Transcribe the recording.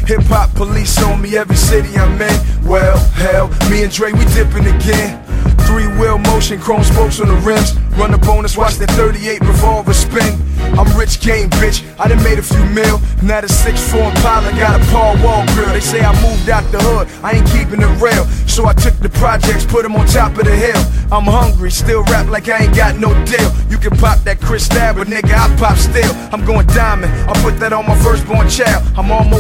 Hip-hop police on me every city I'm in. Well, hell, me and Dre, we dipping again. Three-wheel motion, chrome spokes on the rims. Run the bonus, watch that 38 revolver spin. I'm rich game, bitch, I done made a few mil. Now the 6'4" Impala got a Paul Wall grill. They say I moved out the hood, I ain't keeping it real. So I took the projects, put them on top of the hill. I'm hungry, still rap like I ain't got no deal. You can pop that Chris Stab, but nigga, I pop still. I'm going diamond, I put that on my firstborn child. I'm almost